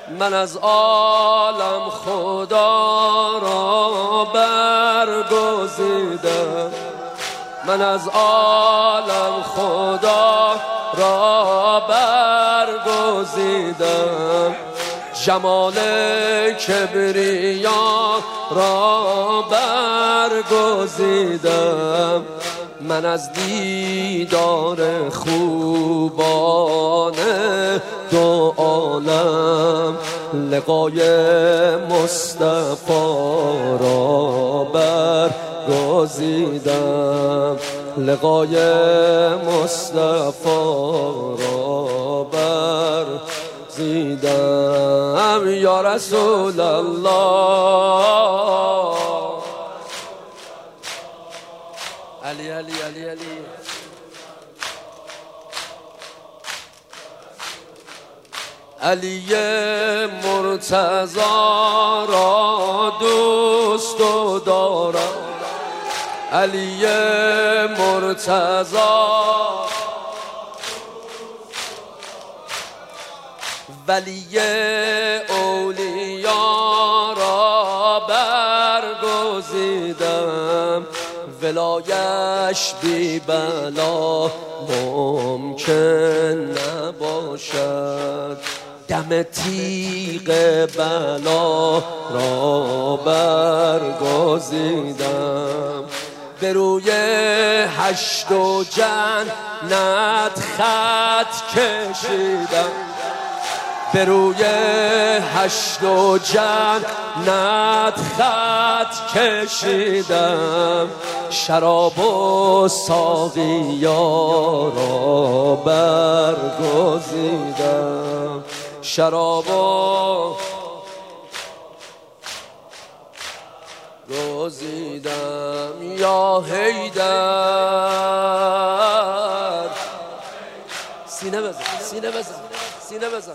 من از عالم خدا را برگزیدم، من از عالم خدا را برگزیدم، جمال کبریا را برگزیدم. من از دیدار خوبان دو عالم لقای مصطفی را برگزیدم، لقای مصطفی را برگزیدم. یا رسول الله، علی علی علی علی. علی مرتضی را دوست و دارم، علی مرتضی ولی اولیا را برگزیدم، ولایش بی بلا ممکن نباشد، دم تیغ بلا را برگزیدم. به روی حشد و جنت خط کشیدم، به روی حشد و جنت خط کشیدم، شراب و ساقیا را برگزیدم، شراب و گزیدم. یا حیدر، سینه بزن، سینه بزن، سینه بزن.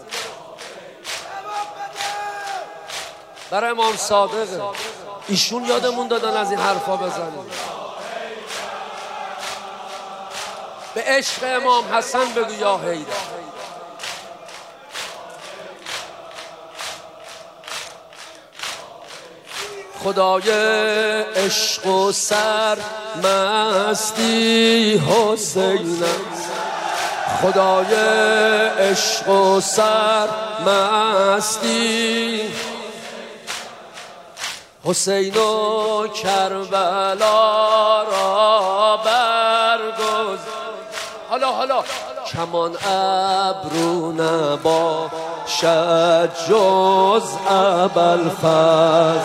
برای امام صادقه، ایشون یادمون دادن از این حرفا بزنیم. به عشق امام حسن بگو یا حیدر. خدای عشق و سر مستی حسینم، خدای عشق و سر مستی حسین و کربلا را برگزیدم. حالا کمان ابرو نباشد جز ابوالفضل،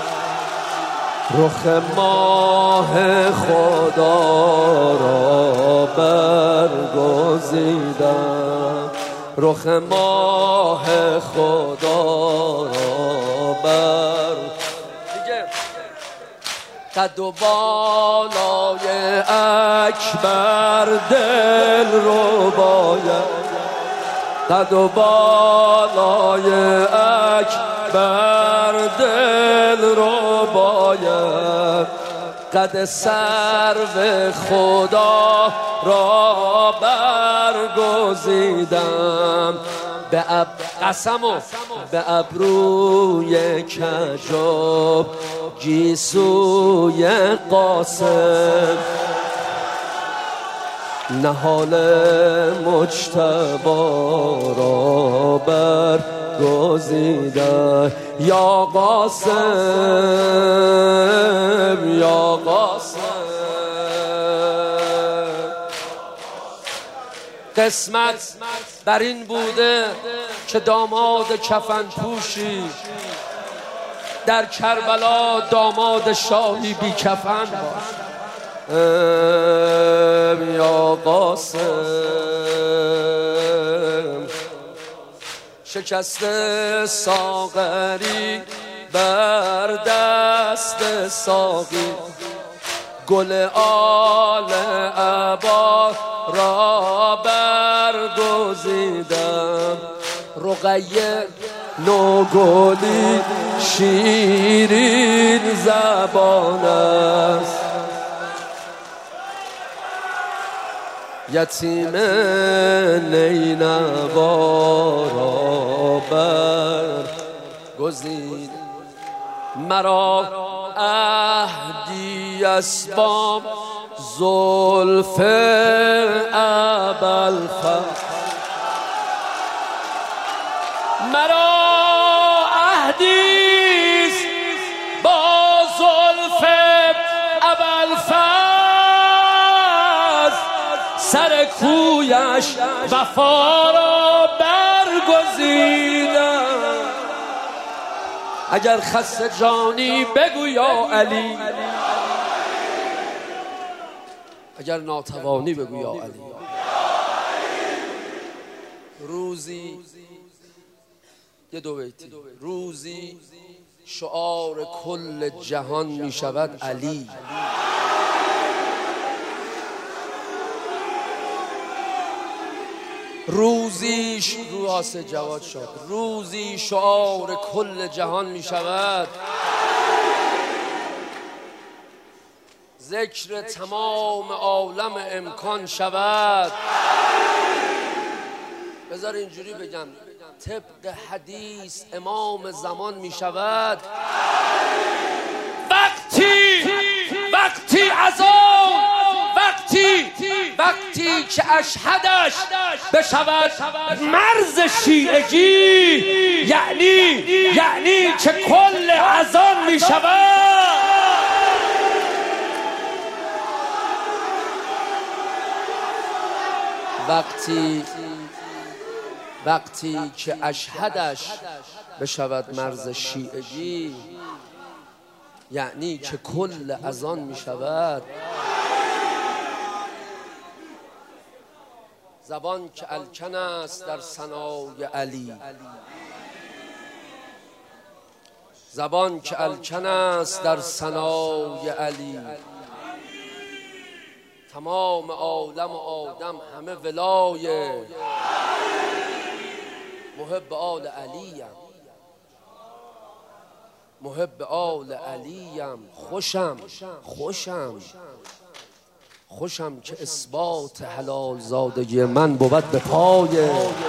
رخ ماه خدا را برگزیدم، رخ ماه خدا را برگزیدم. قد و بالای اکبر دل رو باید، قد و بالای اکبر دل رو باید، قد سرو خدا را برگزیدم. به قسمو به ابروی کجاب گیسوی قاسم، نهال مجتبی را برگزیدم. یا قاسم، یا قاسم. قسمت بر این بوده که داماد کفن پوشی در کربلا داماد شاهی بی کفن باش. یا قاسم، شکست ساغری بر دست ساقی، گل آل عبا را برگزیدم، رقیه نوگلی شیرین زبان است، یتیم نینوا را بر برگزین. مرا عهدی است با زلف ابوالفضل، مرا عهدی است با زلف ابوالفضل، سر کویش وفا را برگزیدم. اگر خسته جانی بگو یا علی، اگر ناتوانی بگو یا علی. روزی یه دو بیتی، روزی شعار کل جهان می شود علی. روزی رو آسه جواد شد، روزی شعار کل جهان می شود، ذکر تمام عالم امکان شود. بذار اینجوری بگم، طبق حدیث امام زمان می شود. وقتی اذان، وقتی که اشهدش بشود مرز شیعگی، یعنی که کل اذان می شود. وقتی که اشهدش بشود مرز شیعگی، یعنی که کل اذان می شود. زبان که الکن است در ثنای علی، زبان که الکن است در ثنای علی. تمام عالم و آدم همه ولای، محب آل علیم، محب آل علیم. خوشم که اثبات حلال زادگی من بود به پای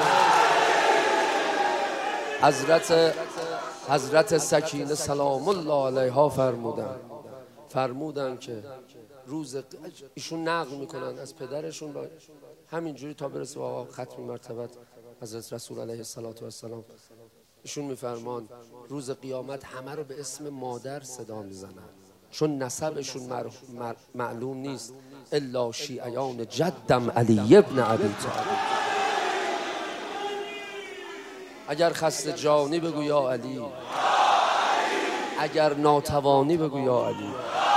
حضرت سکینه سلام الله علیها فرمودن که روز ایشون نقل میکنن از پدرشون، همینجوری تا برسه به آقا ختمی مرتبت حضرت رسول علیه السلام. ایشون میفرمان روز قیامت همه رو به اسم مادر صدا میزنن، چون نسبشون معلوم نیست الا شیعیان جدم علی ابن ابی طالب. اگر خسته جانی بگو یا علی، اگر ناتوانی بگو یا علی،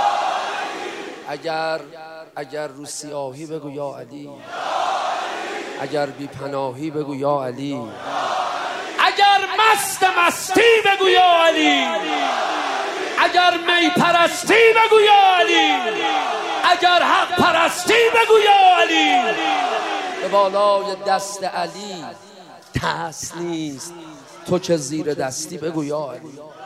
اگر رو سیاهی بگو یا علی، اگر بی پناهی بگو یا علی، اگر مستی بگو یا علی، اگر می پرستی بگو یا علی، اگر حق پرستی بگو یا علی. به بالای دست علی دست نیست، تو که زیر دستی بگو یا علی.